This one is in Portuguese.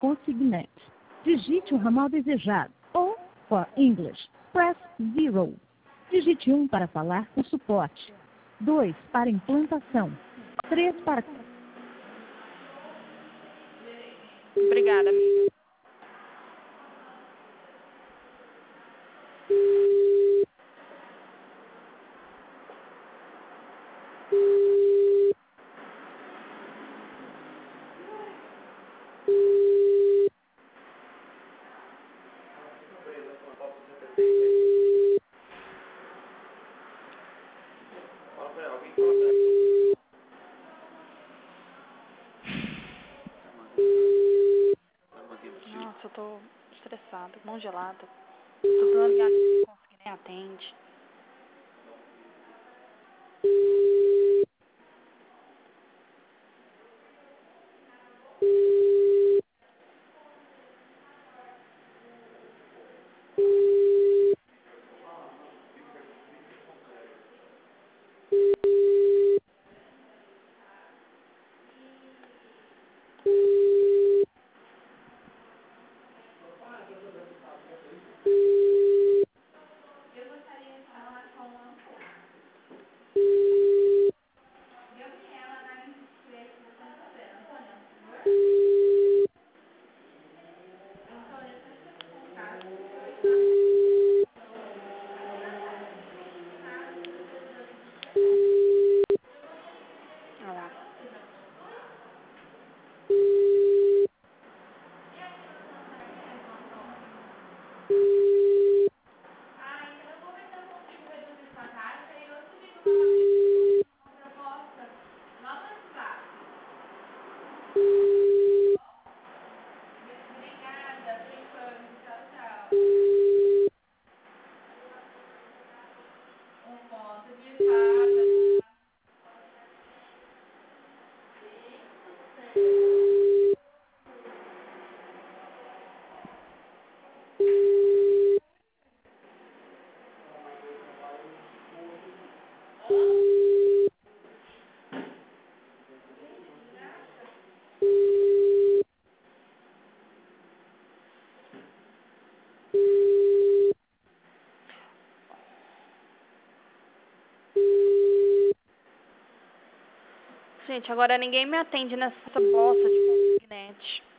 consignante. Digite o ramal desejado. Ou, for English, press 0. Digite 1 para falar com suporte. 2 para implantação. 3 para... Obrigada, amiga. Nossa, eu tô estressada, mão gelada. Tô dando ligada, não consegui nem atende. Olha lá. Gente, agora ninguém me atende nessa bosta de consignete.